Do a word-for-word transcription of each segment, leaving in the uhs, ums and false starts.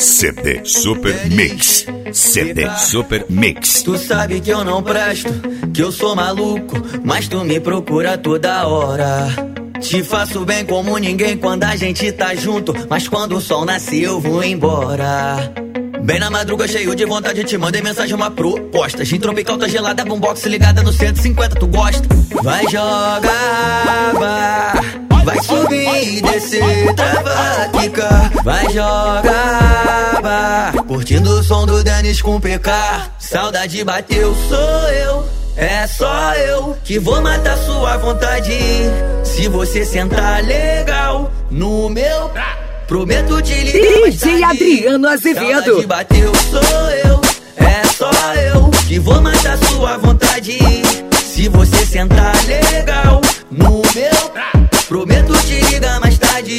C D Super Mix. C D Super Mix. Tu sabe que eu não presto, que eu sou maluco, mas tu me procura toda hora. Te faço bem como ninguém quando a gente tá junto, mas quando o sol nasce eu vou embora. Bem na madruga, cheio de vontade, te mandei mensagem, uma proposta. Gin tropical, tá gelada, boombox ligada no cento e cinquenta, tu gosta? Vai jogar, vai, vai subir e descer, trava, quica. Vai jogar, vai, curtindo o som do Dennis com P K. Saudade bateu, sou eu, é só eu que vou matar sua vontade. Se você sentar legal no meu... Prometo te ligar mais tarde. D J Adriano Azevedo. Saudade bateu, sou eu, é só eu que vou matar sua vontade. Se você sentar legal no meu, prometo te ligar mais tarde.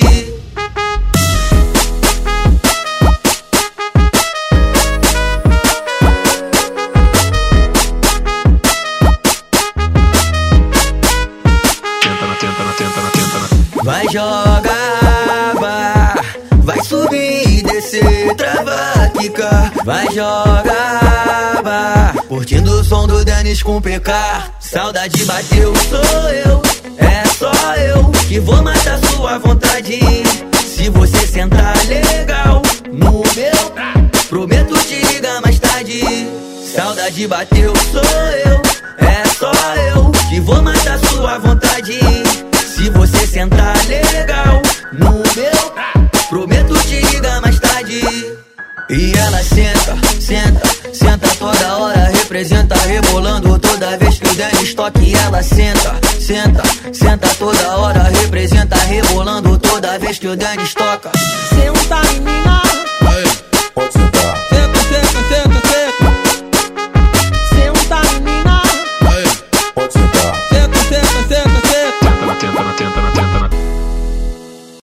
Vai jogar, vai, vai subir e descer, trava, quica. Vai jogar, vai, curtindo o som do Dennis com P K. Saudade bateu, sou eu, é só eu que vou matar sua vontade. Se você sentar legal no meu, prometo te ligar mais tarde. Saudade bateu, sou eu, é só eu que vou matar sua vontade. Se você sentar legal no meu, prometo te ligar mais tarde. E ela senta, senta, senta toda hora, representa rebolando toda vez que o Dennis toca. E ela senta, senta, senta toda hora, representa rebolando toda vez que o Dennis toca. Senta menina